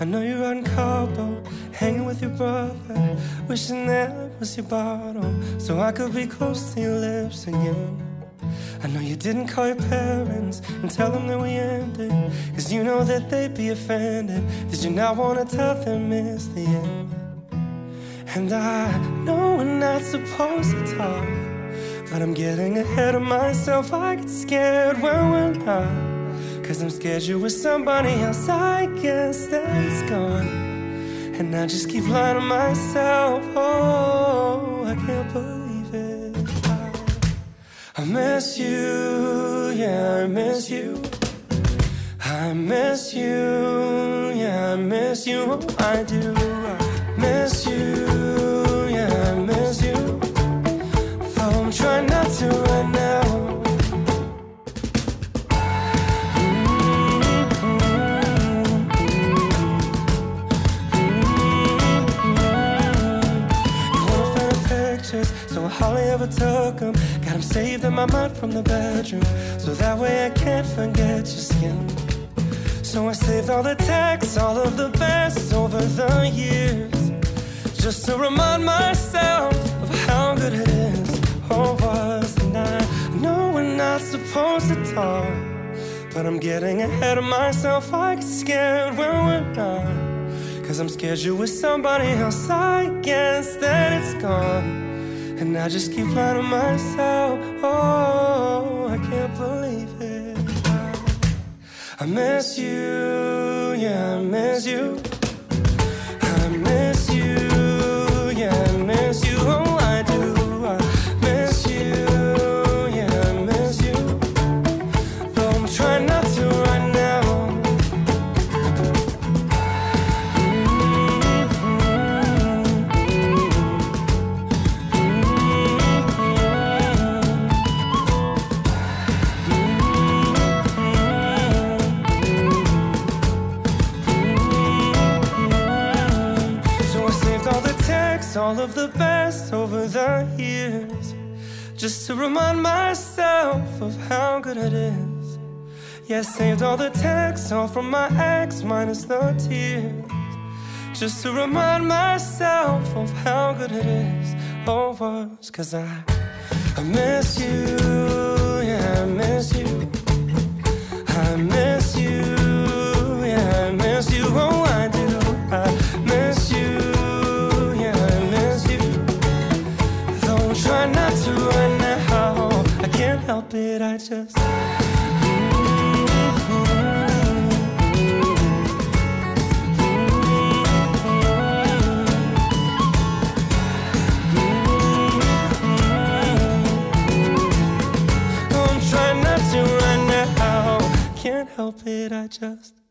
I know you're out in Cabo, hanging with your brother, wishing that was your bottle, so I could be close to your lips again. I know you didn't call your parents and tell them that we ended, 'cause you know that they'd be offended. Did you not want to tell them it's the end? And I know we're not supposed to talk, but I'm getting ahead of myself. I get scared when we're not, 'cause I'm scared you're with somebody else. I guess that it's gone, and I just keep lying to myself. Oh, I can't believe it. I miss you, yeah, I miss you. I miss you, yeah, I miss you. Oh, I do. I miss you, yeah, I miss you. Though I'm trying not to right now. So I hardly ever took them. Got them saved in my mind from the bedroom, so that way I can't forget your skin. So I saved all the texts, all of the best over the years, just to remind myself of how good it is. Oh, was the night. I know we're not supposed to talk, but I'm getting ahead of myself. I get scared when we're not, 'cause I'm scared you're with somebody else. I guess that it's gone, and I just keep lying to myself. Oh, I can't believe it. I miss you, yeah, I miss you. I miss you, yeah, I miss you. Oh, I do. I miss you, yeah, I miss you. Though I'm trying not to right now. All of the best over the years, just to remind myself of how good it is. Yeah, saved all the texts, all from my ex, minus the tears, just to remind myself of how good it is. Oh, was 'cause I miss you, yeah, I miss you. I miss you, yeah, I miss you. Oh, I do. I miss you, try not to right now. I can't help it, I just I'm trying not to right now. Can't help it, I just